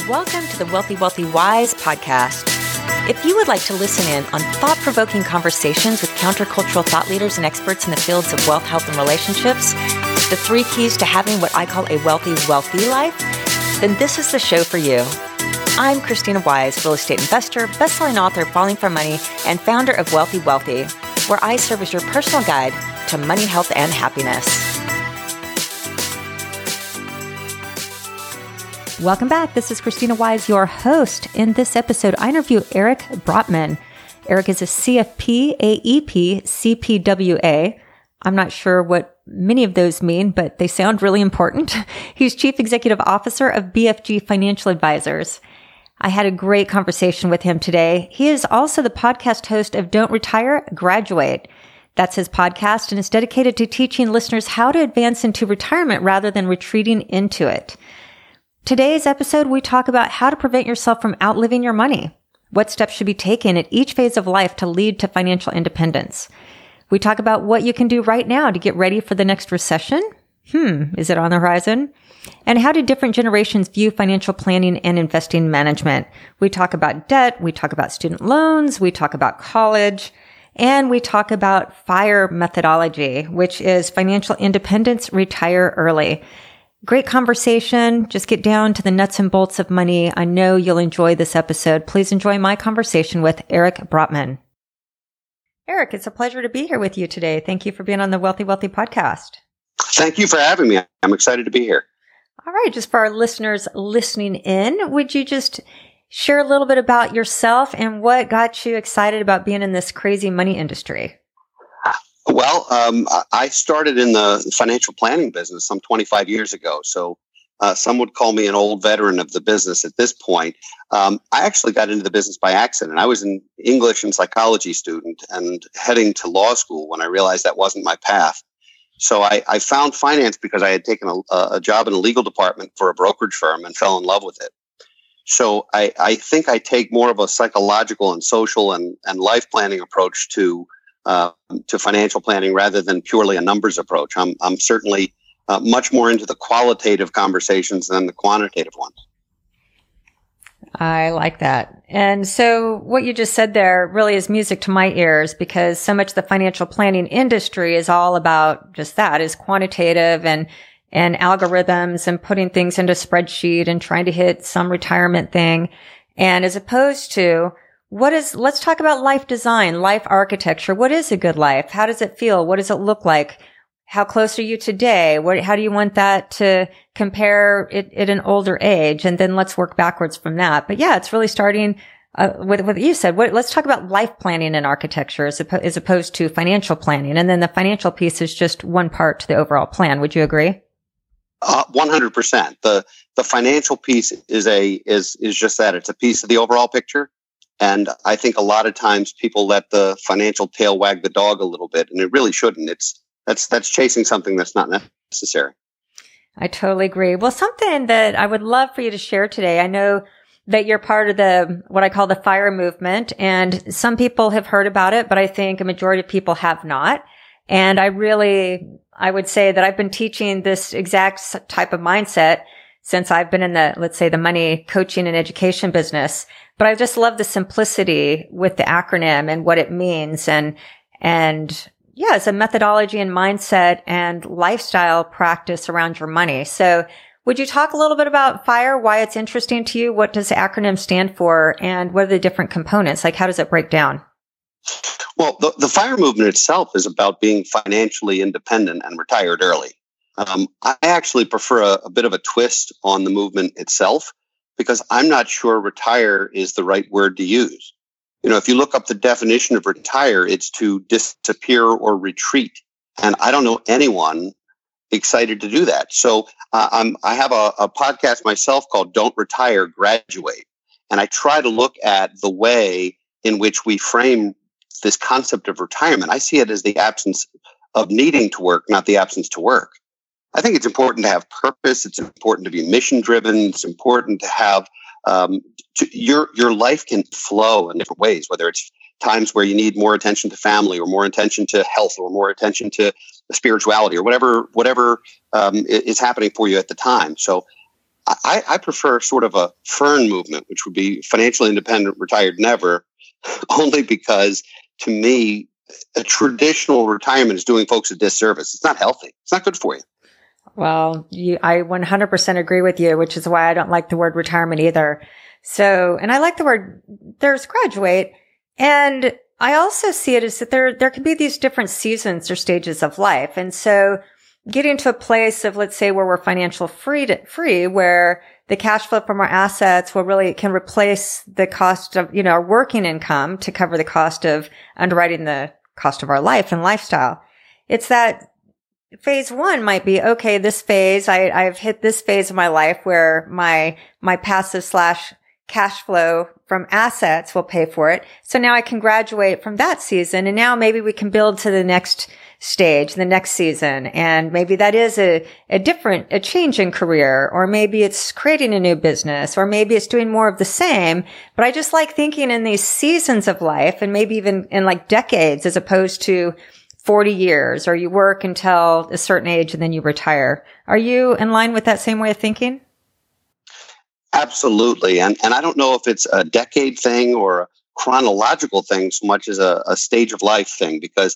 Welcome to the Wealthy, Wealthy, Wise podcast. If you would like to listen in on thought-provoking conversations with countercultural thought leaders and experts in the fields of wealth, health, and relationships, the 3 keys to having what I call a wealthy, wealthy life, then this is the show for you. I'm Christina Wise, real estate investor, best-selling author of Falling for Money, and founder of Wealthy Wealthy, where I serve as your personal guide to money, health, and happiness. Welcome back. This is Christina Wise, your host. In this episode, I interview Eric Brotman. Eric is a CFP, AEP, CPWA. I'm not sure what many of those mean, but they sound really important. He's Chief Executive Officer of BFG Financial Advisors. I had a great conversation with him today. He is also the podcast host of Don't Retire, Graduate. That's his podcast and is dedicated to teaching listeners how to advance into retirement rather than retreating into it. Today's episode, we talk about how to prevent yourself from outliving your money, what steps should be taken at each phase of life to lead to financial independence. We talk about what you can do right now to get ready for the next recession. Is it on the horizon? And how do different generations view financial planning and investing management? We talk about debt, we talk about student loans, we talk about college, and we talk about FIRE methodology, which is financial independence, retire early. Great conversation. Just get down to the nuts and bolts of money. I know you'll enjoy this episode. Please enjoy my conversation with Eric Brotman. Eric, it's a pleasure to be here with you today. Thank you for being on the Wealthy Wealthy podcast. Thank you for having me. I'm excited to be here. All right. Just for our listeners listening in, would you just share a little bit about yourself and what got you excited about being in this crazy money industry? Well, I started in the financial planning business some 25 years ago. So some would call me an old veteran of the business at this point. I actually got into the business by accident. I was an English and psychology student and heading to law school when I realized that wasn't my path. So I found finance because I had taken a job in a legal department for a brokerage firm and fell in love with it. So I think I take more of a psychological and social and life planning approach to financial planning rather than purely a numbers approach. I'm certainly much more into the qualitative conversations than the quantitative ones. I like that. And so what you just said there really is music to my ears, because so much of the financial planning industry is all about just that, is quantitative and algorithms and putting things into a spreadsheet and trying to hit some retirement thing. And as opposed to let's talk about life design, life architecture. What is a good life? How does it feel? What does it look like? How close are you today? How do you want that to compare it at an older age? And then let's work backwards from that. But yeah, it's really starting with what you said. Let's talk about life planning and architecture as opposed to financial planning. And then the financial piece is just one part to the overall plan. Would you agree? 100%. The financial piece is just that. It's a piece of the overall picture. And I think a lot of times people let the financial tail wag the dog a little bit, and it really shouldn't. That's chasing something that's not necessary. I totally agree. Well, something that I would love for you to share today. I know that you're part of what I call the FIRE movement, and some people have heard about it, but I think a majority of people have not. And I would say that I've been teaching this exact type of mindset since I've been in the money coaching and education business. But I just love the simplicity with the acronym and what it means. And yeah, it's a methodology and mindset and lifestyle practice around your money. So would you talk a little bit about FIRE, why it's interesting to you? What does the acronym stand for? And what are the different components? Like, how does it break down? Well, the FIRE movement itself is about being financially independent and retired early. I actually prefer a bit of a twist on the movement itself, because I'm not sure retire is the right word to use. If you look up the definition of retire, it's to disappear or retreat. And I don't know anyone excited to do that. So I have a podcast myself called Don't Retire, Graduate. And I try to look at the way in which we frame this concept of retirement. I see it as the absence of needing to work, not the absence to work. I think it's important to have purpose. It's important to be mission driven. It's important to have your life can flow in different ways, whether it's times where you need more attention to family or more attention to health or more attention to spirituality or whatever is happening for you at the time. So I prefer sort of a FIRN movement, which would be financially independent, retired never, only because to me, a traditional retirement is doing folks a disservice. It's not healthy. It's not good for you. Well, I 100% agree with you, which is why I don't like the word retirement either. So, and I like the word, there's graduate. And I also see it as that there can be these different seasons or stages of life. And so getting to a place of, let's say, where we're financial free, where the cash flow from our assets can replace the cost of, our working income to cover the cost of underwriting the cost of our life and lifestyle. It's that phase one might be, okay, this phase, I've hit this phase of my life where my passive / cash flow from assets will pay for it. So now I can graduate from that season, and now maybe we can build to the next stage, the next season. And maybe that is a change in career, or maybe it's creating a new business, or maybe it's doing more of the same. But I just like thinking in these seasons of life, and maybe even in like decades, as opposed to 40 years, or you work until a certain age and then you retire. Are you in line with that same way of thinking? Absolutely. And I don't know if it's a decade thing or a chronological thing so much as a stage of life thing, because,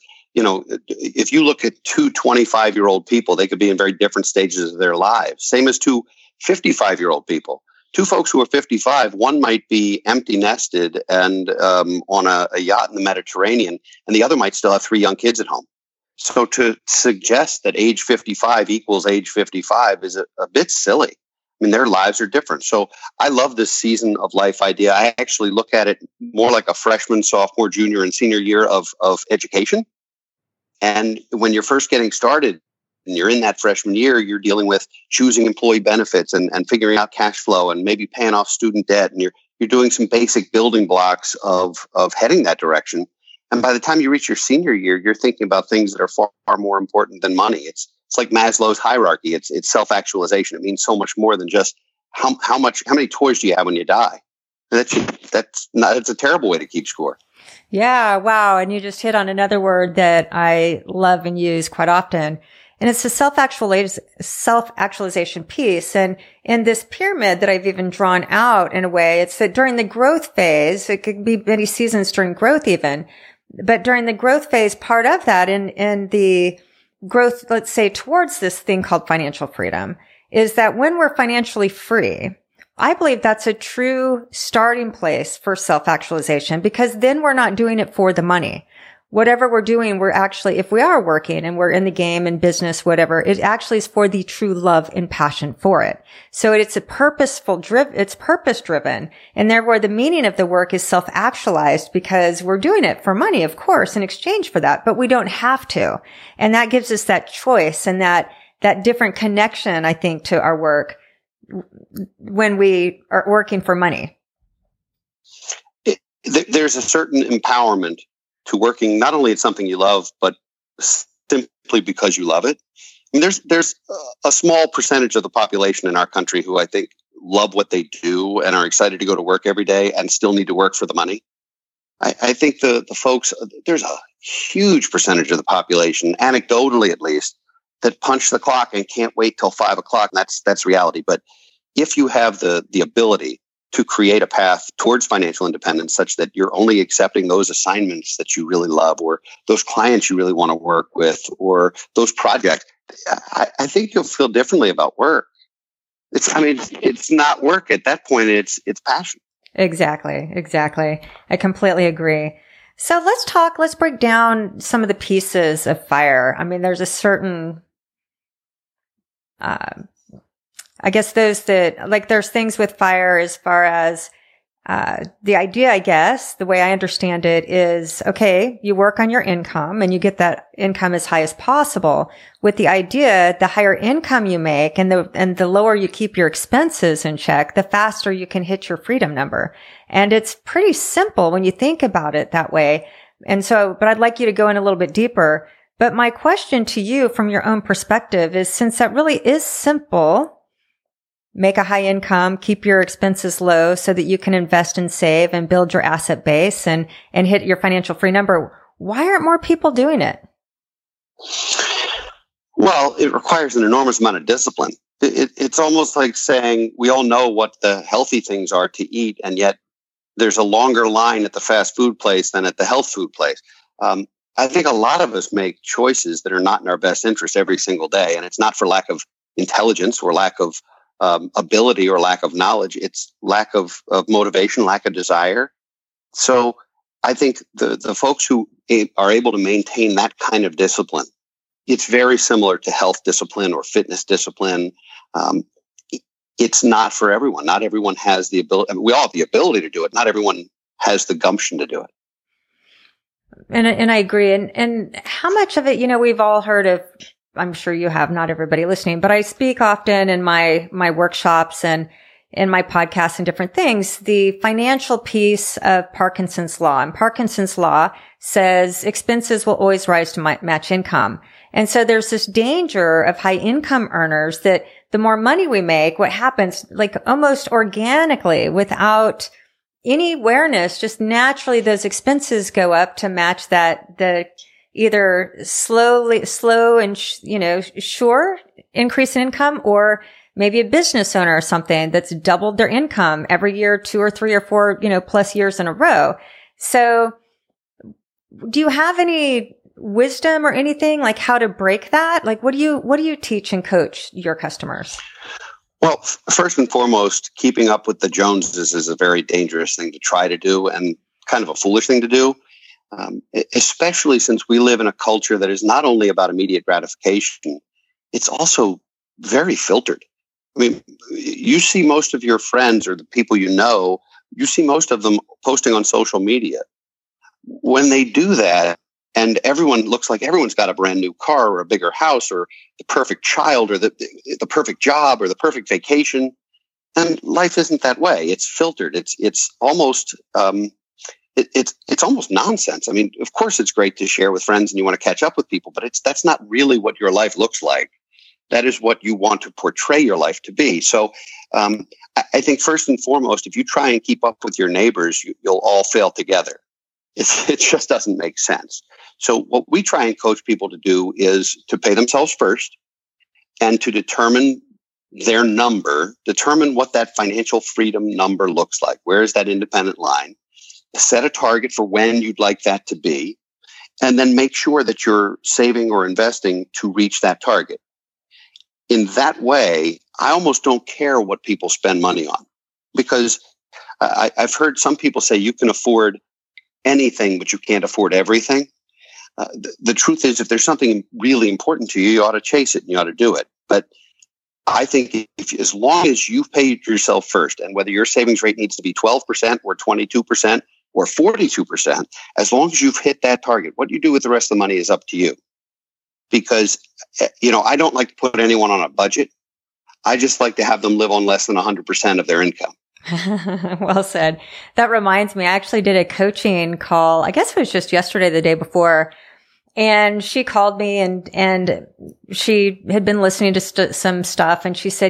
if you look at two 25-year-old people, they could be in very different stages of their lives. Same as two 55-year-old people. Two folks who are 55, one might be empty nested and on a yacht in the Mediterranean, and the other might still have 3 young kids at home. So to suggest that age 55 equals age 55 is a bit silly. I mean, their lives are different. So I love this season of life idea. I actually look at it more like a freshman, sophomore, junior, and senior year of education. And when you're first getting started and you're in that freshman year, you're dealing with choosing employee benefits and figuring out cash flow and maybe paying off student debt. And you're doing some basic building blocks of heading that direction. And by the time you reach your senior year, you're thinking about things that are far, far more important than money. It's like Maslow's hierarchy. It's self-actualization. It means so much more than just how many toys do you have when you die. That's a terrible way to keep score. Yeah. Wow. And you just hit on another word that I love and use quite often. And it's the self-actualization piece. And in this pyramid that I've even drawn out in a way, it's that during the growth phase, it could be many seasons during growth even, but during the growth phase, part of that in the growth, let's say, towards this thing called financial freedom, is that when we're financially free, I believe that's a true starting place for self-actualization, because then we're not doing it for the money. Whatever we're doing, we're actually, if we are working and we're in the game and business, whatever, it actually is for the true love and passion for it. So it's purpose driven. And therefore the meaning of the work is self-actualized, because we're doing it for money, of course, in exchange for that, but we don't have to. And that gives us that choice and that different connection, I think, to our work when we are working for money. There's a certain empowerment to working not only at something you love, but simply because you love it. I mean, there's a small percentage of the population in our country who I think love what they do and are excited to go to work every day and still need to work for the money. I think the folks, there's a huge percentage of the population, anecdotally at least, that punch the clock and can't wait till 5 o'clock. And that's reality. But if you have the ability to create a path towards financial independence such that you're only accepting those assignments that you really love, or those clients you really want to work with, or those projects, I think you'll feel differently about work. It's not work at that point. It's passion. Exactly. I completely agree. So let's break down some of the pieces of FIRE. I mean, there's a certain, I guess there's things with FIRE as far as, the idea, I guess, the way I understand it is, okay, you work on your income and you get that income as high as possible, with the idea, the higher income you make and the lower you keep your expenses in check, the faster you can hit your freedom number. And it's pretty simple when you think about it that way. And so, but I'd like you to go in a little bit deeper. But my question to you from your own perspective is, since that really is simple, make a high income, keep your expenses low so that you can invest and save and build your asset base and hit your financial free number. Why aren't more people doing it? Well, it requires an enormous amount of discipline. It's almost like saying we all know what the healthy things are to eat, and yet there's a longer line at the fast food place than at the health food place. I think a lot of us make choices that are not in our best interest every single day, and it's not for lack of intelligence or lack of ability or lack of knowledge. It's lack of motivation, lack of desire. So I think the folks who are able to maintain that kind of discipline, it's very similar to health discipline or fitness discipline. It's not for everyone. Not everyone has the ability. I mean, we all have the ability to do it. Not everyone has the gumption to do it. And I agree. And how much of it, we've all heard of, I'm sure you have, not everybody listening, but I speak often in my workshops and in my podcasts and different things, the financial piece of Parkinson's law. And Parkinson's law says expenses will always rise to match income. And so there's this danger of high income earners that the more money we make, what happens, like almost organically without any awareness, just naturally those expenses go up to match the either slow and, sure increase in income, or maybe a business owner or something that's doubled their income every year, 2 or 3 or 4, plus years in a row. So do you have any wisdom or anything like how to break that? Like, what do you teach and coach your customers? Well, first and foremost, keeping up with the Joneses is a very dangerous thing to try to do and kind of a foolish thing to do, especially since we live in a culture that is not only about immediate gratification, it's also very filtered. I mean, you see most of your friends or the people you see most of them posting on social media. When they do that, and everyone looks like everyone's got a brand new car or a bigger house or the perfect child or the perfect job or the perfect vacation. And life isn't that way. It's filtered. It's almost it's almost nonsense. I mean, of course, it's great to share with friends and you want to catch up with people, but that's not really what your life looks like. That is what you want to portray your life to be. So I think first and foremost, if you try and keep up with your neighbors, you'll all fail together. It just doesn't make sense. So what we try and coach people to do is to pay themselves first and to determine their number, determine what that financial freedom number looks like. Where is that independent line? Set a target for when you'd like that to be, and then make sure that you're saving or investing to reach that target. In that way, I almost don't care what people spend money on, because I've heard some people say you can afford anything, but you can't afford everything. The truth is, if there's something really important to you, you ought to chase it and you ought to do it. But I think as long as you've paid yourself first, and whether your savings rate needs to be 12% or 22% or 42%, as long as you've hit that target, what you do with the rest of the money is up to you. Because, I don't like to put anyone on a budget. I just like to have them live on less than 100% of their income. Well said. That reminds me, I actually did a coaching call. I guess it was just yesterday, the day before. And she called me and she had been listening to some stuff. And she said,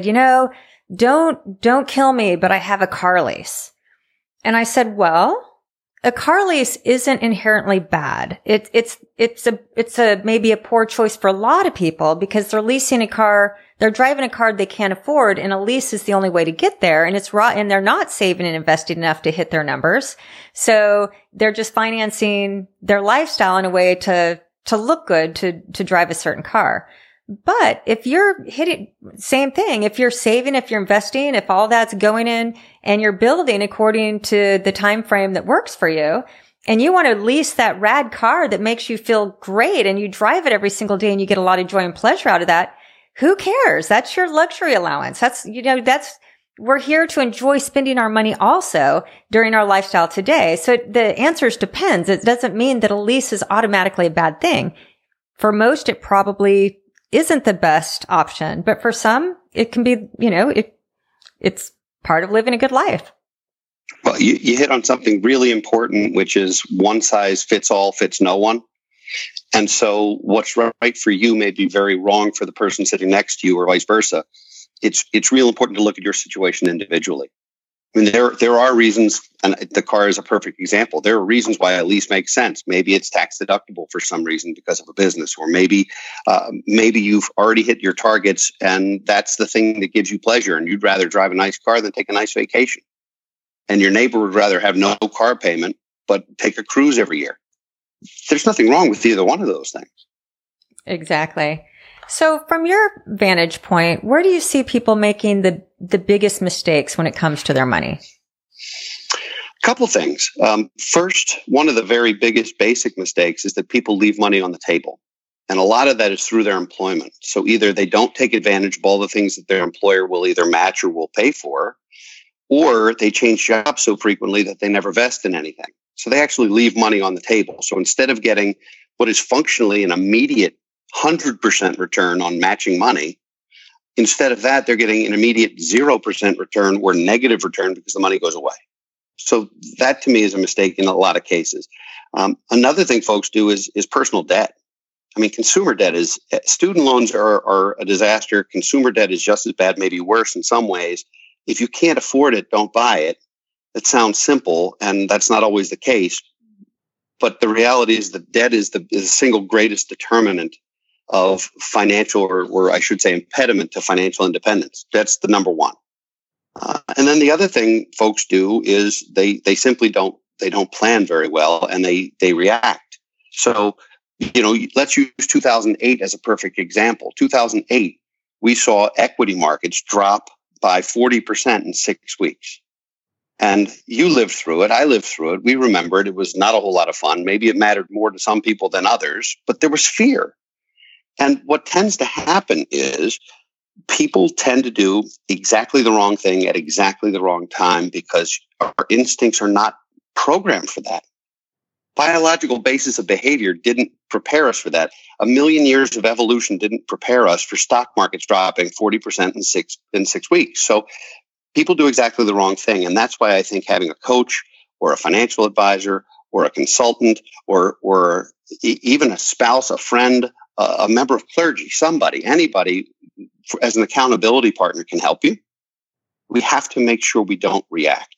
don't kill me, but I have a car lease. And I said, well, a car lease isn't inherently bad. It's maybe a poor choice for a lot of people because they're leasing a car. They're driving a car they can't afford, and a lease is the only way to get there. And and they're not saving and investing enough to hit their numbers. So they're just financing their lifestyle in a way to look good, to drive a certain car. But if you're hitting, same thing, if you're saving, if you're investing, if all that's going in and you're building according to the time frame that works for you, and you want to lease that rad car that makes you feel great and you drive it every single day and you get a lot of joy and pleasure out of that, who cares? That's your luxury allowance. We're here to enjoy spending our money also during our lifestyle today. So the answer depends. It doesn't mean that a lease is automatically a bad thing. For most, it probably isn't the best option, but for some, it can be, it's part of living a good life. Well, you hit on something really important, which is one size fits all, fits no one. And so what's right for you may be very wrong for the person sitting next to you or vice versa. It's real important to look at your situation individually. I mean, there are reasons, and the car is a perfect example. There are reasons why a lease makes sense. Maybe it's tax deductible for some reason because of a business, or maybe you've already hit your targets, and that's the thing that gives you pleasure, and you'd rather drive a nice car than take a nice vacation. And your neighbor would rather have no car payment but take a cruise every year. There's nothing wrong with either one of those things. Exactly. So from your vantage point, where do you see people making the biggest mistakes when it comes to their money? A couple things. First, one of the very biggest basic mistakes is that people leave money on the table. And a lot of that is through their employment. So either they don't take advantage of all the things that their employer will either match or will pay for, or they change jobs so frequently that they never vest in anything. So they actually leave money on the table. So instead of getting what is functionally an immediate 100% return on matching money, instead of that, they're getting an immediate 0% return or negative return because the money goes away. So that to me is a mistake in a lot of cases. Another thing folks do is personal debt. I mean, consumer debt student loans are a disaster. Consumer debt is just as bad, maybe worse in some ways. If you can't afford it, don't buy it. It sounds simple, and that's not always the case. But the reality is that debt is the single greatest determinant of financial, or I should say impediment to financial independence. That's the number one. And then the other thing folks do is they simply don't plan very well, and they react. So, let's use 2008 as a perfect example. 2008, we saw equity markets drop by 40% in 6 weeks. And you lived through it. I lived through it. We remember it. It was not a whole lot of fun. Maybe it mattered more to some people than others, but there was fear. And what tends to happen is people tend to do exactly the wrong thing at exactly the wrong time because our instincts are not programmed for that. Biological basis of behavior didn't prepare us for that. 1 million years of evolution didn't prepare us for stock markets dropping 40% in 6 weeks. So people do exactly the wrong thing. And that's why I think having a coach or a financial advisor or a consultant or even a spouse, a friend, a member of clergy, anybody as an accountability partner can help you. We have to make sure we don't react,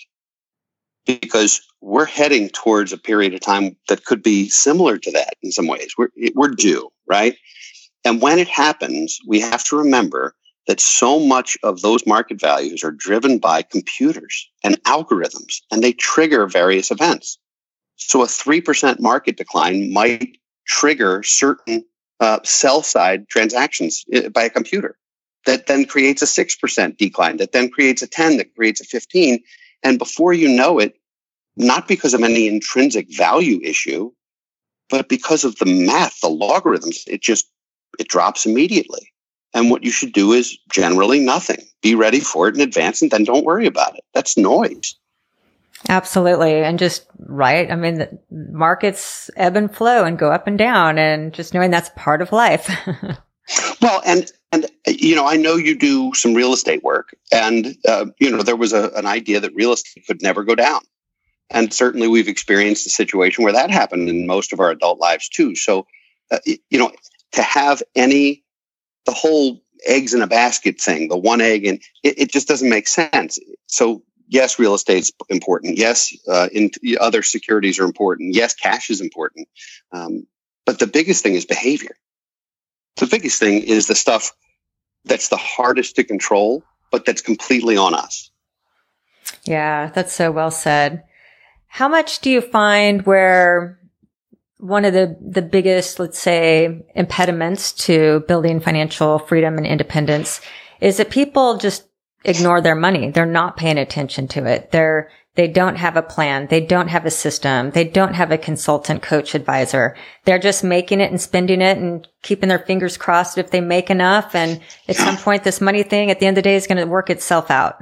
because we're heading towards a period of time that could be similar to that in some ways. We're due, right? And when it happens, we have to remember that so much of those market values are driven by computers and algorithms, and they trigger various events. So a 3% market decline might trigger certain sell-side transactions by a computer. That then creates a 6% decline, that then creates a 10, that creates a 15. And before you know it, not because of any intrinsic value issue, but because of the math, the logarithms, it drops immediately. And what you should do is generally nothing. Be ready for it in advance and then don't worry about it. That's noise. Absolutely. And right. I mean, the markets ebb and flow and go up and down, and just knowing that's part of life. Well, and I know you do some real estate work, and there was an idea that real estate could never go down. And certainly we've experienced a situation where that happened in most of our adult lives too. So, to have the whole eggs in a basket thing, the one egg, and it just doesn't make sense. So yes, real estate's important. Yes, other securities are important. Yes, cash is important. But the biggest thing is behavior. The biggest thing is the stuff that's the hardest to control, but that's completely on us. Yeah, that's so well said. How much do you find where one of the biggest, let's say, impediments to building financial freedom and independence is that people just ignore their money? They're not paying attention to it. They don't have a plan. They don't have a system. They don't have a consultant, coach, advisor. They're just making it and spending it and keeping their fingers crossed if they make enough. And at some point, this money thing at the end of the day is going to work itself out.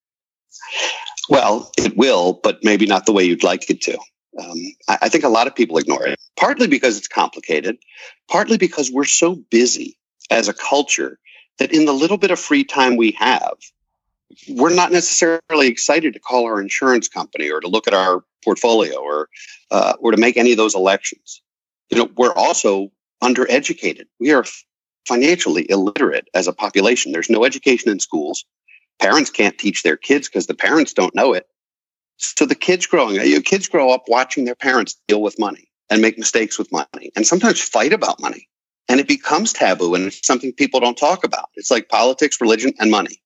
Well, it will, but maybe not the way you'd like it to. I think a lot of people ignore it, partly because it's complicated, partly because we're so busy as a culture that in the little bit of free time we have, we're not necessarily excited to call our insurance company or to look at our portfolio or to make any of those elections. We're also undereducated. We are financially illiterate as a population. There's no education in schools. Parents can't teach their kids because the parents don't know it. So the kids grow up watching their parents deal with money and make mistakes with money and sometimes fight about money. And it becomes taboo and it's something people don't talk about. It's like politics, religion, and money.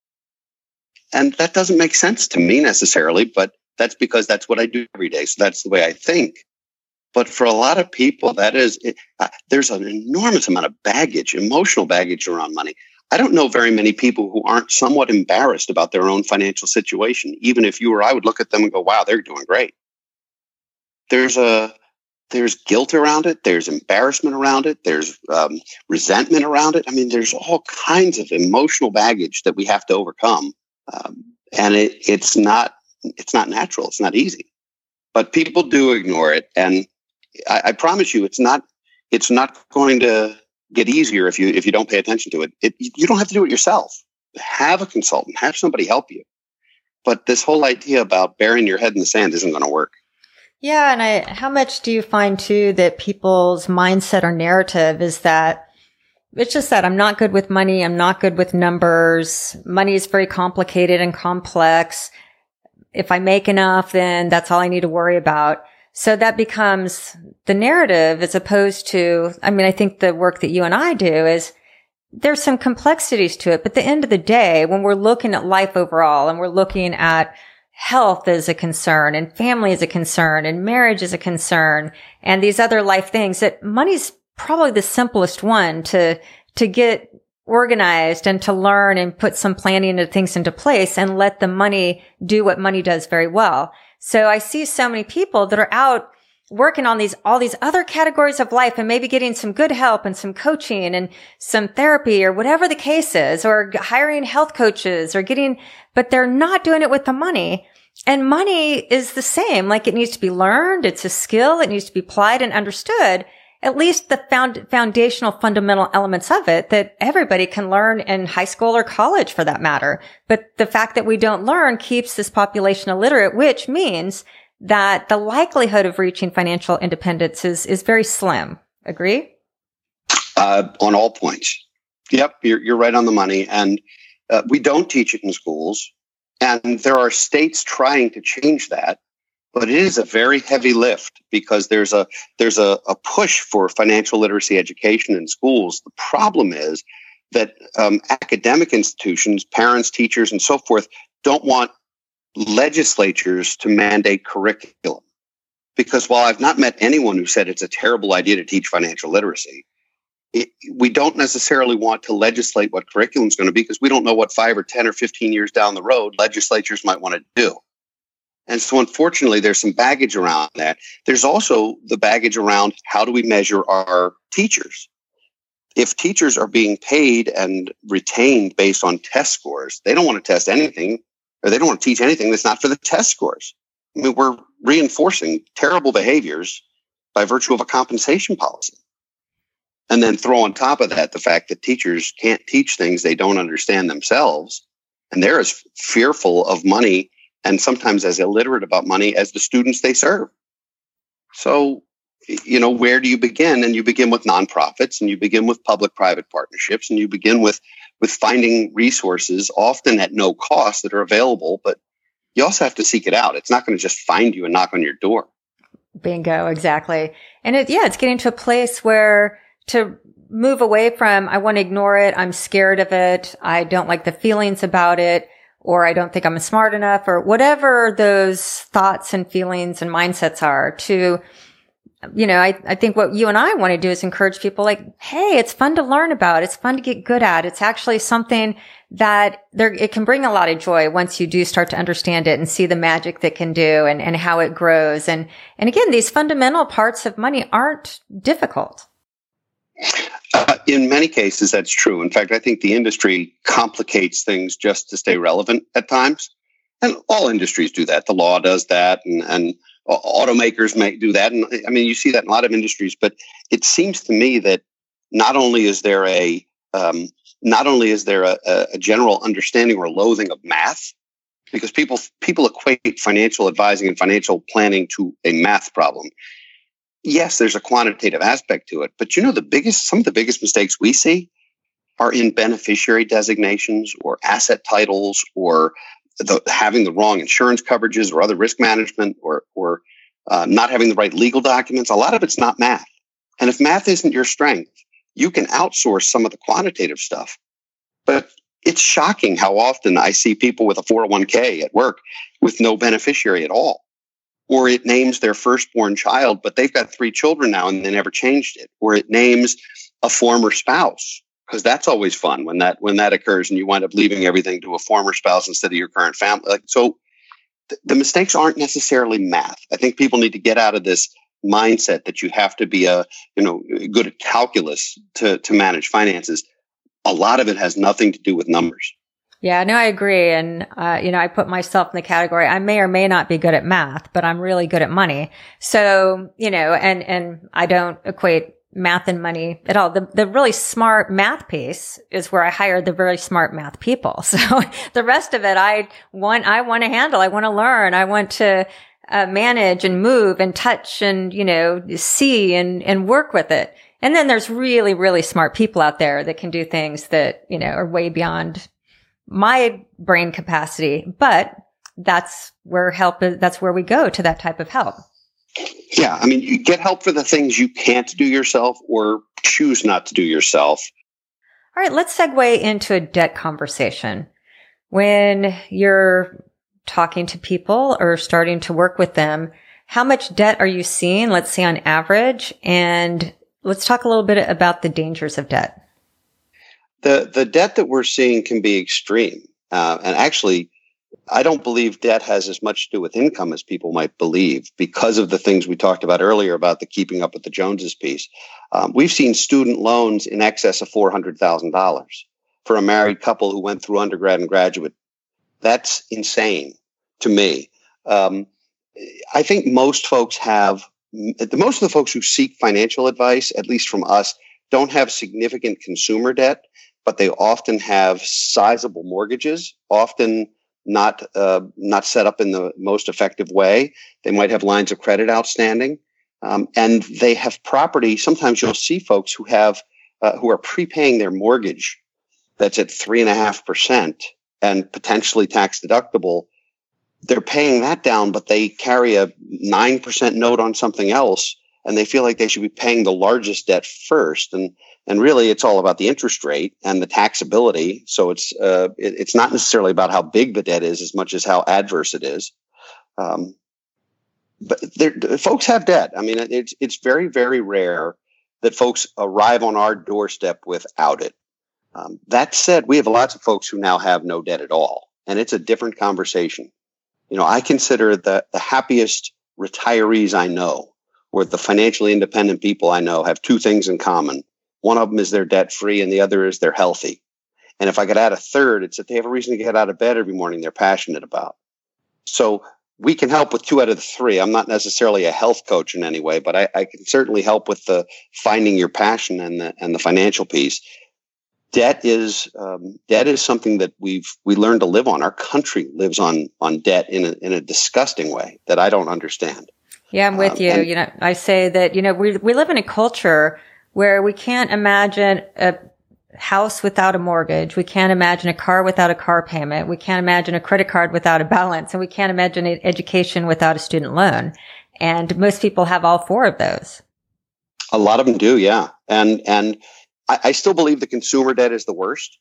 And that doesn't make sense to me necessarily, but that's because that's what I do every day. So that's the way I think. But for a lot of people, there's an enormous amount of baggage, emotional baggage around money. I don't know very many people who aren't somewhat embarrassed about their own financial situation. Even if you or I would look at them and go, wow, they're doing great. There's guilt around it. There's embarrassment around it. There's resentment around it. I mean, there's all kinds of emotional baggage that we have to overcome. And it's not natural. It's not easy. But people do ignore it. And I promise you, it's not going to get easier if you don't pay attention to it. You don't have to do it yourself. Have a consultant, have somebody help you. But this whole idea about burying your head in the sand isn't going to work. Yeah. And how much do you find too that people's mindset or narrative is that it's just that I'm not good with money. I'm not good with numbers. Money is very complicated and complex. If I make enough, then that's all I need to worry about. So that becomes the narrative as opposed to, I think the work that you and I do is there's some complexities to it. But at the end of the day, when we're looking at life overall and we're looking at health as a concern and family as a concern and marriage as a concern and these other life things, that money's probably the simplest one to get organized and to learn and put some planning and things into place and let the money do what money does very well. So I see so many people that are out working on all these other categories of life and maybe getting some good help and some coaching and some therapy or whatever the case is, or hiring health coaches but they're not doing it with the money. And money is the same. Like, it needs to be learned. It's a skill. It needs to be applied and understood. At least the foundational fundamental elements of it that everybody can learn in high school or college for that matter. But the fact that we don't learn keeps this population illiterate, which means that the likelihood of reaching financial independence is very slim. Agree? On all points. Yep, you're right on the money. And we don't teach it in schools. And there are states trying to change that. But it is a very heavy lift because there's a push for financial literacy education in schools. The problem is that academic institutions, parents, teachers, and so forth don't want legislatures to mandate curriculum. Because while I've not met anyone who said it's a terrible idea to teach financial literacy, we don't necessarily want to legislate what curriculum is going to be because we don't know what 5 or 10 or 15 years down the road legislatures might want to do. And so, unfortunately, there's some baggage around that. There's also the baggage around how do we measure our teachers? If teachers are being paid and retained based on test scores, they don't want to test anything, or they don't want to teach anything that's not for the test scores. I mean, we're reinforcing terrible behaviors by virtue of a compensation policy. And then throw on top of that the fact that teachers can't teach things they don't understand themselves, and they're as fearful of money and sometimes as illiterate about money as the students they serve. So, where do you begin? And you begin with nonprofits, and you begin with public-private partnerships, and you begin with finding resources, often at no cost, that are available, but you also have to seek it out. It's not going to just find you and knock on your door. Bingo, exactly. And it's getting to a place where to move away from, I want to ignore it, I'm scared of it, I don't like the feelings about it, or I don't think I'm smart enough, or whatever those thoughts and feelings and mindsets are, to, I think what you and I want to do is encourage people like, hey, it's fun to learn about. It's fun to get good at. It's actually something that it can bring a lot of joy once you do start to understand it and see the magic that can do and how it grows. And again, these fundamental parts of money aren't difficult. In many cases, that's true. In fact, I think the industry complicates things just to stay relevant at times. And all industries do that. The law does that, and automakers may do that. And I mean, you see that in a lot of industries. But it seems to me that not only is there a general understanding or loathing of math, because people equate financial advising and financial planning to a math problem. Yes, there's a quantitative aspect to it, but some of the biggest mistakes we see are in beneficiary designations or asset titles or having the wrong insurance coverages or other risk management or not having the right legal documents. A lot of it's not math. And if math isn't your strength, you can outsource some of the quantitative stuff. But it's shocking how often I see people with a 401k at work with no beneficiary at all. Or it names their firstborn child, but they've got 3 children now and they never changed it. Or it names a former spouse, because that's always fun when that occurs and you wind up leaving everything to a former spouse instead of your current family. So the mistakes aren't necessarily math. I think people need to get out of this mindset that you have to be good at calculus to manage finances. A lot of it has nothing to do with numbers. Yeah, no, I agree. And, I put myself in the category. I may or may not be good at math, but I'm really good at money. So, and I don't equate math and money at all. The really smart math piece is where I hire the very smart math people. So the rest of it, I want to handle. I want to learn. I want to manage and move and touch and, see and work with it. And then there's really, really smart people out there that can do things that, are way beyond my brain capacity, but that's where we go to that type of help. Yeah. I mean, you get help for the things you can't do yourself or choose not to do yourself. All right. Let's segue into a debt conversation. When you're talking to people or starting to work with them, how much debt are you seeing? Let's say on average, and let's talk a little bit about the dangers of debt. The debt that we're seeing can be extreme. And actually, I don't believe debt has as much to do with income as people might believe because of the things we talked about earlier about the keeping up with the Joneses piece. We've seen student loans in excess of $400,000 for a married couple who went through undergrad and graduate. That's insane to me. I think most of the folks who seek financial advice, at least from us, don't have significant consumer debt, but they often have sizable mortgages, often not set up in the most effective way. They might have lines of credit outstanding, and they have property. Sometimes you'll see folks who are prepaying their mortgage that's at 3.5% and potentially tax deductible. They're paying that down, but they carry a 9% note on something else, and they feel like they should be paying the largest debt first. And really, it's all about the interest rate and the taxability. So it's not necessarily about how big the debt is as much as how adverse it is. But folks have debt. I mean, it's very, very rare that folks arrive on our doorstep without it. That said, we have lots of folks who now have no debt at all, and it's a different conversation. I consider the happiest retirees I know, or the financially independent people I know, have 2 things in common. One of them is they're debt free, and the other is they're healthy. And if I could add a third, it's that they have a reason to get out of bed every morning they're passionate about. So we can help with 2 out of the 3. I'm not necessarily a health coach in any way, but I can certainly help with the finding your passion and the financial piece. Debt is something that we learned to live on. Our country lives on debt in a disgusting way that I don't understand. Yeah, I'm with you. I say that we live in a culture where we can't imagine a house without a mortgage. We can't imagine a car without a car payment. We can't imagine a credit card without a balance, and we can't imagine an education without a student loan. And most people have all 4 of those. A lot of them do, yeah. And I still believe the consumer debt is the worst,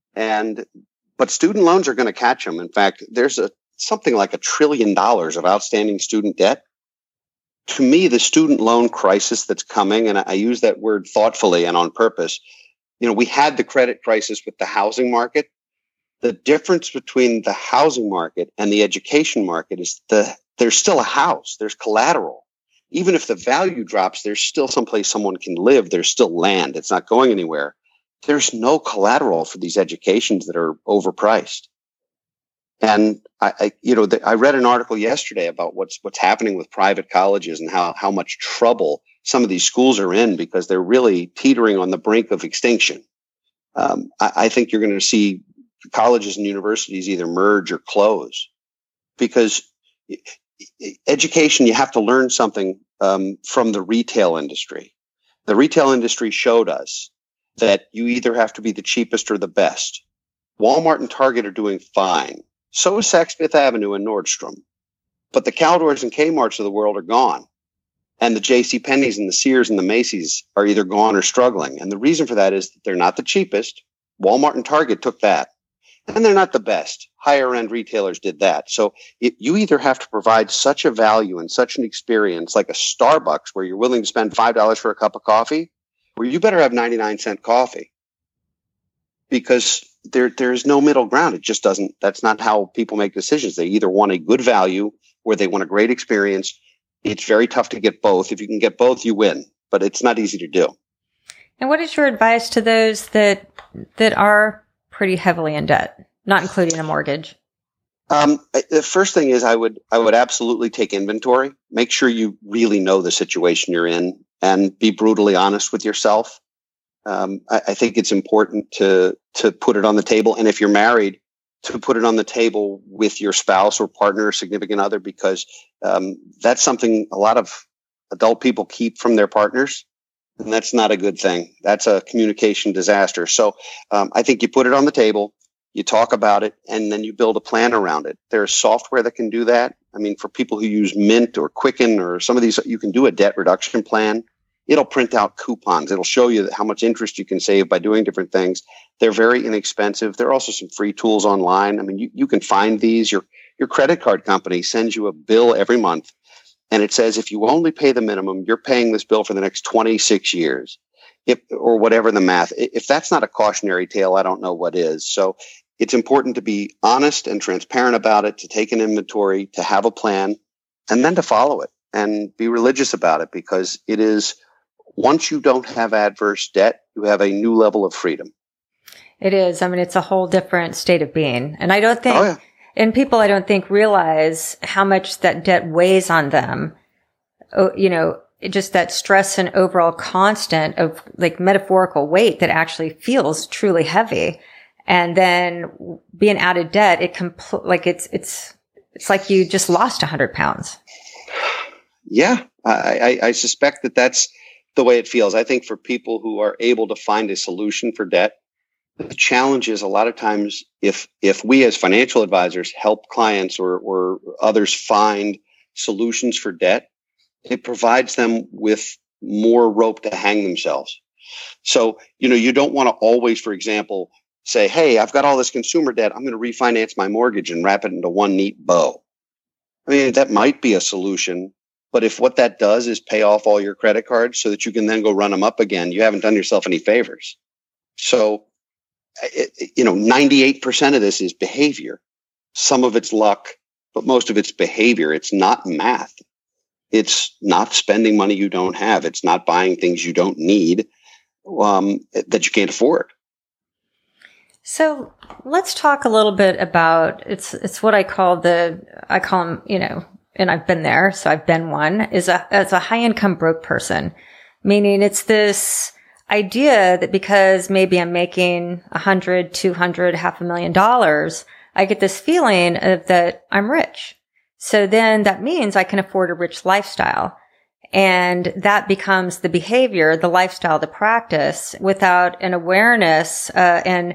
but student loans are going to catch them. In fact, there's something like $1 trillion of outstanding student debt. To me, the student loan crisis that's coming, and I use that word thoughtfully and on purpose. We had the credit crisis with the housing market. The difference between the housing market and the education market is there's still a house, there's collateral. Even if the value drops, there's still someplace someone can live. There's still land. It's not going anywhere. There's no collateral for these educations that are overpriced. And I read an article yesterday about what's happening with private colleges and how much trouble some of these schools are in because they're really teetering on the brink of extinction. I think you're going to see colleges and universities either merge or close because education, you have to learn something from the retail industry. The retail industry showed us that you either have to be the cheapest or the best. Walmart and Target are doing fine. So is Saks Fifth Avenue and Nordstrom. But the Caldors and Kmarts of the world are gone. And the J.C. Penney's and the Sears and the Macy's are either gone or struggling. And the reason for that is that they're not the cheapest. Walmart and Target took that. And they're not the best. Higher end retailers did that. So you either have to provide such a value and such an experience like a Starbucks where you're willing to spend $5 for a cup of coffee, or you better have 99-cent coffee. Because there's no middle ground. It just doesn't. That's not how people make decisions. They either want a good value or they want a great experience. It's very tough to get both. If you can get both, you win, but it's not easy to do. And what is your advice to those that are pretty heavily in debt, not including a mortgage? The first thing is I would absolutely take inventory. Make sure you really know the situation you're in and be brutally honest with yourself. I think it's important to put it on the table. And if you're married, to put it on the table with your spouse or partner or significant other, because that's something a lot of adult people keep from their partners. And that's not a good thing. That's a communication disaster. So I think you put it on the table, you talk about it, and then you build a plan around it. There's software that can do that. I mean, for people who use Mint or Quicken or some of these, you can do a debt reduction plan. It'll print out coupons. It'll show you how much interest you can save by doing different things. They're very inexpensive. There are also some free tools online. I mean, you can find these. Your credit card company sends you a bill every month, and it says if you only pay the minimum, you're paying this bill for the next 26 years, or whatever the math. If that's not a cautionary tale, I don't know what is. So it's important to be honest and transparent about it, to take an inventory, to have a plan, and then to follow it and be religious about it, because it is. Once you don't have adverse debt, you have a new level of freedom. It is. I mean, it's a whole different state of being. And I don't think, and people I don't think realize how much that debt weighs on them. You know, just that stress and overall constant of like metaphorical weight that actually feels truly heavy. And then being out of debt, it's like you just lost 100 pounds. Yeah. I suspect that's the way it feels. I think for people who are able to find a solution for debt, the challenge is a lot of times if we as financial advisors help clients or others find solutions for debt, it provides them with more rope to hang themselves. So, you don't want to always, for example, say, hey, I've got all this consumer debt. I'm going to refinance my mortgage and wrap it into one neat bow. I mean, that might be a solution. But if what that does is pay off all your credit cards so that you can then go run them up again, you haven't done yourself any favors. So, 98% of this is behavior. Some of it's luck, but most of it's behavior. It's not math. It's not spending money you don't have. It's not buying things you don't need that you can't afford. So let's talk a little bit about it's what I call them, and I've been there, so I've been one, as a high income broke person, meaning it's this idea that because maybe I'm making $100,000, $200,000, $500,000, I get this feeling of that I'm rich. So then that means I can afford a rich lifestyle. And that becomes the behavior, the lifestyle, the practice without an awareness, and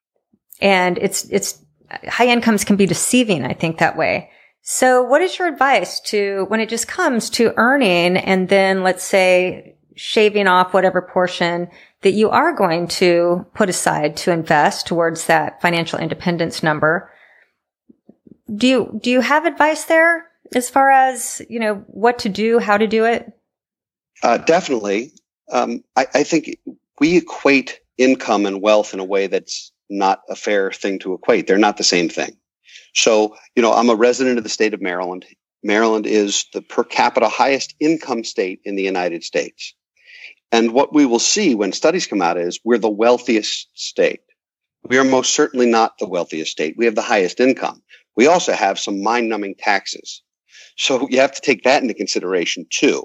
it's high incomes can be deceiving, I think, that way. So what is your advice to when it just comes to earning and then let's say shaving off whatever portion that you are going to put aside to invest towards that financial independence number? Do you have advice there as far as, what to do, how to do it? Definitely. I think we equate income and wealth in a way that's not a fair thing to equate. They're not the same thing. So, I'm a resident of the state of Maryland. Maryland is the per capita highest income state in the United States. And what we will see when studies come out is we're the wealthiest state. We are most certainly not the wealthiest state. We have the highest income. We also have some mind-numbing taxes. So you have to take that into consideration too.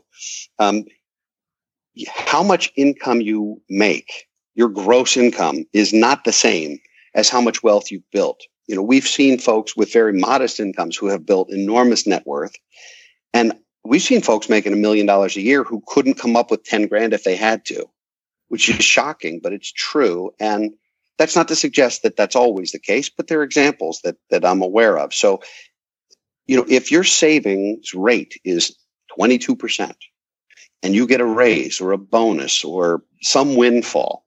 How much income you make, your gross income, is not the same as how much wealth you've built. We've seen folks with very modest incomes who have built enormous net worth. And we've seen folks making $1 million a year who couldn't come up with 10 grand if they had to. which is shocking, but it's true. And that's not to suggest that that's always the case, but there are examples that I'm aware of. So, if your savings rate is 22% and you get a raise or a bonus or some windfall,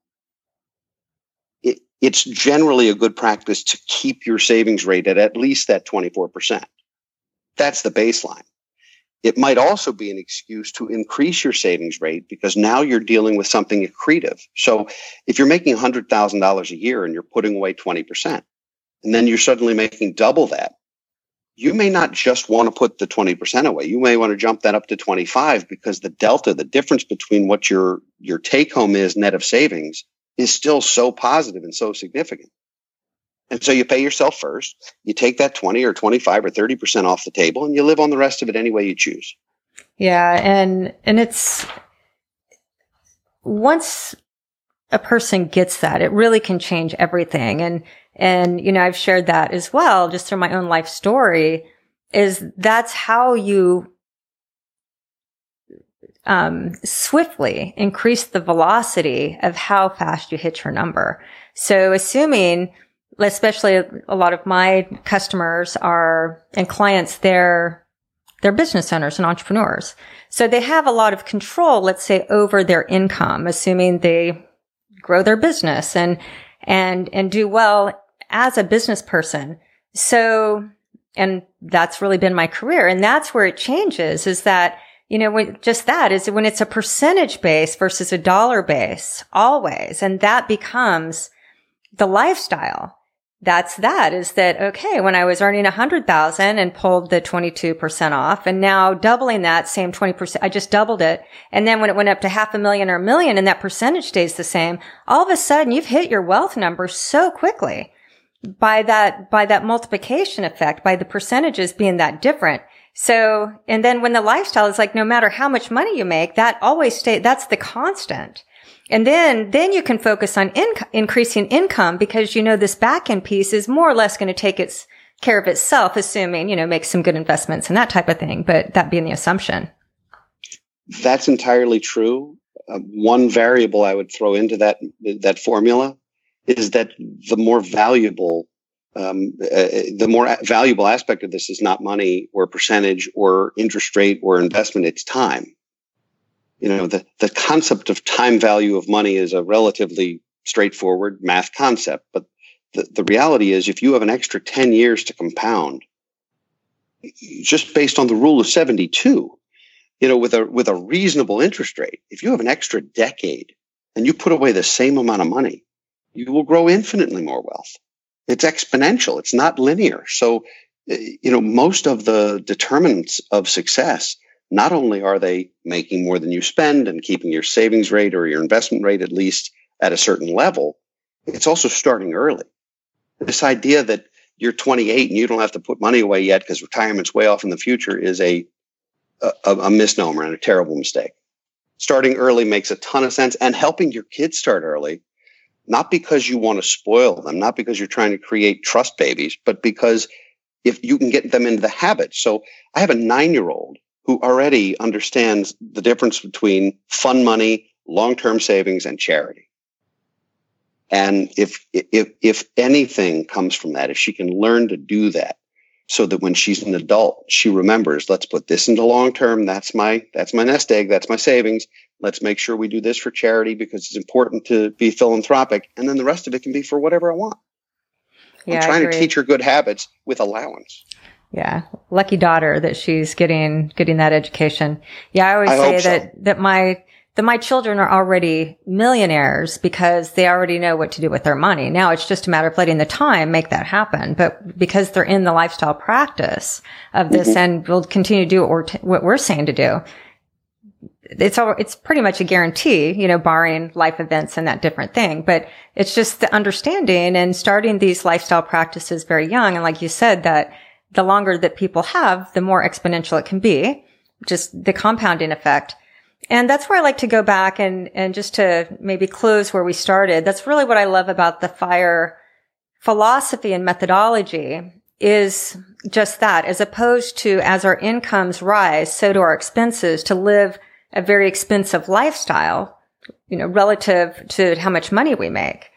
it's generally a good practice to keep your savings rate at least that 24%. That's the baseline. It might also be an excuse to increase your savings rate because now you're dealing with something accretive. So if you're making $100,000 a year and you're putting away 20%, and then you're suddenly making double that, you may not just want to put the 20% away. You may want to jump that up to 25 because the delta, the difference between what your take home is net of savings is still so positive and so significant. And so you pay yourself first, you take that 20 or 25 or 30% off the table, and you live on the rest of it any way you choose. Yeah. And it's, once a person gets that, it really can change everything. And, I've shared that as well, just through my own life story, is that's how you swiftly increase the velocity of how fast you hit your number. So assuming, especially a lot of my customers and clients, they're business owners and entrepreneurs. So they have a lot of control, let's say, over their income, assuming they grow their business and do well as a business person. So, and that's really been my career. And that's where it changes, is that, when it's a percentage base versus a dollar base always. And that becomes the lifestyle. Okay, when I was earning 100,000 and pulled the 22% off, and now doubling that same 20%, I just doubled it. And then when it went up to $500,000 or $1 million and that percentage stays the same, all of a sudden you've hit your wealth number so quickly by that multiplication effect, by the percentages being that different. So, and then when the lifestyle is like, no matter how much money you make, that always that's the constant. And then you can focus on increasing income because, this back end piece is more or less going to take care of itself, assuming, make some good investments and that type of thing. But that being the assumption. That's entirely true. One variable I would throw into that formula is that the more valuable aspect of this is not money or percentage or interest rate or investment, it's time. The concept of time value of money is a relatively straightforward math concept. But the reality is, if you have an extra 10 years to compound, just based on the rule of 72, with a reasonable interest rate, if you have an extra decade and you put away the same amount of money, you will grow infinitely more wealth. It's exponential. It's not linear. So, most of the determinants of success, not only are they making more than you spend and keeping your savings rate or your investment rate at least at a certain level, it's also starting early. This idea that you're 28 and you don't have to put money away yet because retirement's way off in the future is a misnomer and a terrible mistake. Starting early makes a ton of sense, and helping your kids start early, not because you want to spoil them, not because you're trying to create trust babies, but because if you can get them into the habit. So I have a 9-year-old who already understands the difference between fun money, long-term savings, and charity. And if anything comes from that, if she can learn to do that so that when she's an adult, she remembers, let's put this into long-term. That's my nest egg. That's my savings. Let's make sure we do this for charity because it's important to be philanthropic. And then the rest of it can be for whatever I want. Yeah, I'm trying to teach her good habits with allowance. Yeah. Lucky daughter that she's getting that education. Yeah. I always say that my children are already millionaires because they already know what to do with their money. Now it's just a matter of letting the time make that happen. But because they're in the lifestyle practice of this and will continue to do what we're saying to do, it's pretty much a guarantee, barring life events and that different thing. But it's just the understanding and starting these lifestyle practices very young. And like you said, that the longer that people have, the more exponential it can be, just the compounding effect. And that's where I like to go back and just to maybe close where we started. That's really what I love about the FIRE philosophy and methodology is just that, as opposed to as our incomes rise, so do our expenses. To live a very expensive lifestyle relative to how much money we make.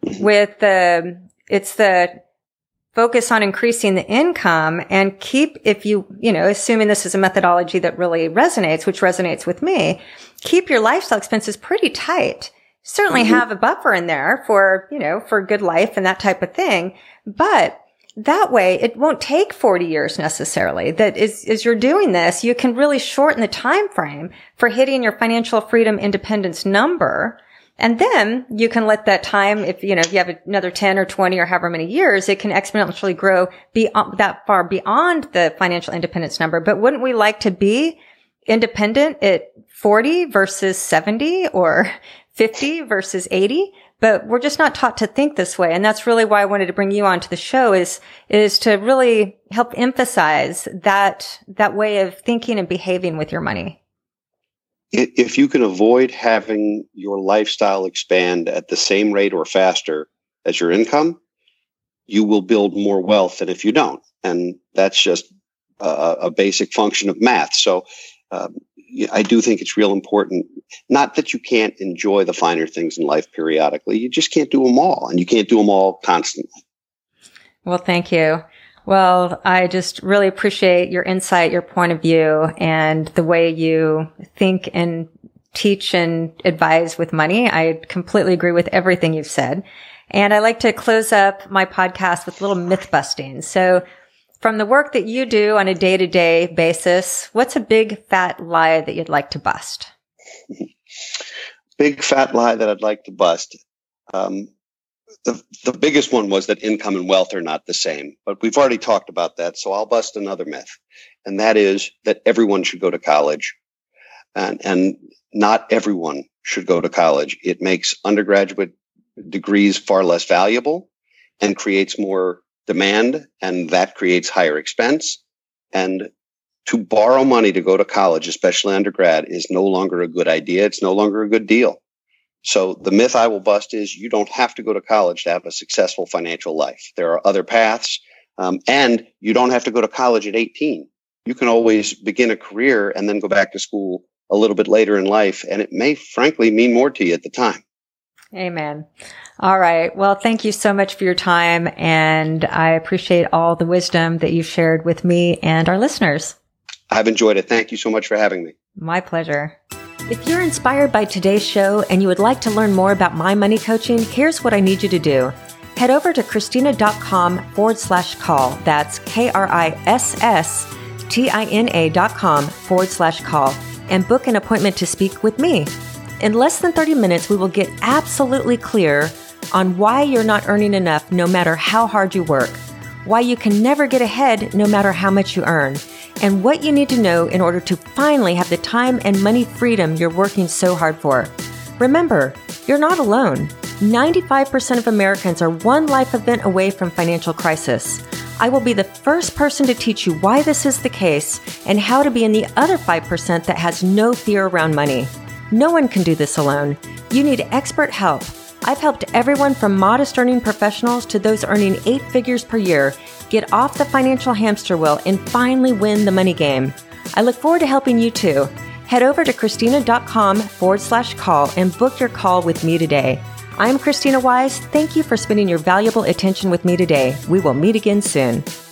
It's the focus on increasing the income and assuming this is a methodology that really resonates, which resonates with me, keep your lifestyle expenses pretty tight. Certainly have a buffer in there for good life and that type of thing. But that way it won't take 40 years necessarily. That as you're doing this, you can really shorten the time frame for hitting your financial freedom independence number. And then you can let that time, if you have another 10 or 20 or however many years, it can exponentially grow that far beyond the financial independence number. But wouldn't we like to be independent at 40 versus 70 or 50 versus 80? But we're just not taught to think this way. And that's really why I wanted to bring you onto the show is to really help emphasize that way of thinking and behaving with your money. If you can avoid having your lifestyle expand at the same rate or faster as your income, you will build more wealth than if you don't. And that's just a basic function of math. So I do think it's real important. Not that you can't enjoy the finer things in life periodically. You just can't do them all, and you can't do them all constantly. Well, thank you. Well, I just really appreciate your insight, your point of view, and the way you think and teach and advise with money. I completely agree with everything you've said. And I like to close up my podcast with a little myth busting. So from the work that you do on a day-to-day basis, what's a big fat lie that you'd like to bust? Big fat lie that I'd like to bust. The biggest one was that income and wealth are not the same, but we've already talked about that. So I'll bust another myth. And that is that everyone should go to college, and not everyone should go to college. It makes undergraduate degrees far less valuable and creates more demand, and that creates higher expense. And to borrow money to go to college, especially undergrad, is no longer a good idea. It's no longer a good deal. So the myth I will bust is you don't have to go to college to have a successful financial life. There are other paths, and you don't have to go to college at 18. You can always begin a career and then go back to school a little bit later in life, and it may frankly mean more to you at the time. Amen. All right. Well, thank you so much for your time, and I appreciate all the wisdom that you've shared with me and our listeners. I've enjoyed it. Thank you so much for having me. My pleasure. If you're inspired by today's show and you would like to learn more about my money coaching, here's what I need you to do. Head over to Christina.com/call. That's KRISSTINA.com/call and book an appointment to speak with me. In less than 30 minutes, we will get absolutely clear on why you're not earning enough no matter how hard you work, why you can never get ahead no matter how much you earn, and what you need to know in order to finally have the time and money freedom you're working so hard for. Remember, you're not alone. 95% of Americans are one life event away from financial crisis. I will be the first person to teach you why this is the case and how to be in the other 5% that has no fear around money. No one can do this alone. You need expert help. I've helped everyone from modest earning professionals to those earning 8 figures per year get off the financial hamster wheel and finally win the money game. I look forward to helping you too. Head over to Christina.com/call and book your call with me today. I'm Christina Wise. Thank you for spending your valuable attention with me today. We will meet again soon.